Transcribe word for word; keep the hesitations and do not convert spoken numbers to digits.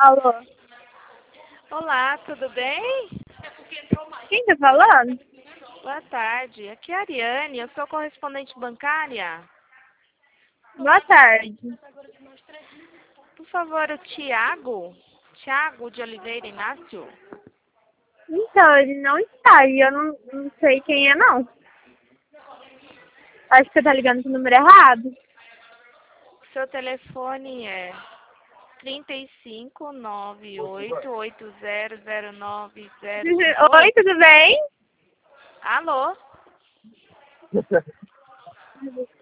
Alô? Olá, tudo bem? Quem tá falando? Boa tarde. Aqui é a Ariane, eu sou correspondente bancária. Boa tarde. Por favor, o Tiago? Tiago de Oliveira Inácio? Então, ele não está e eu não, não sei quem é, não. Acho que você tá ligando pro número errado. Seu telefone é trinta e cinco, noventa e oito, oito zero zero nove zero cinco Oi, oito. tudo bem? Alô?